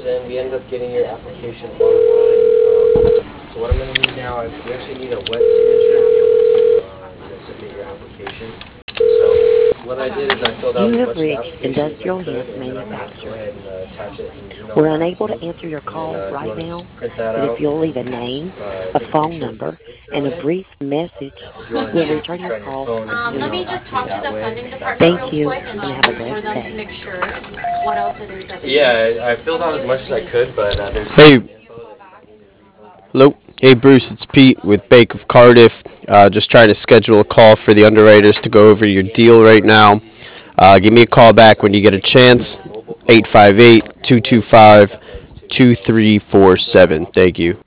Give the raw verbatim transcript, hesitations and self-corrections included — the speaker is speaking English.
then we ended up getting your application online. Um, so what I'm going to need now is we actually need a wet signature to be able to uh, you know, submit your application. So what I did is I filled out You as have much of the reached application as I Industrial could, Hemp and then I'm going to go Manufacturing. ahead and uh, attach it and email We're it back to unable you. to answer your And then call uh, if you right want to now, just print that but if out you'll and leave a name, uh, a take a phone picture and number, send and it a in. brief message, If you want to we'll just take a return your picture on your call phone as and soon Um, as let email me it back just to me talk to that the way, funding that's department thank real fine. you quick and and um, have a for blessed them day. to make sure what else it is that they Yeah, need. I, I filled Thank out as you. much as I could, but uh, there's still Hey, some info that you might need to reload. hello. Hey, Bruce, it's Pete with Bank of Cardiff. Uh, just trying to schedule a call for the underwriters to go over your deal right now. Uh, give me a call back when you get a chance. eight five eight, two two five, two three four seven. Thank you.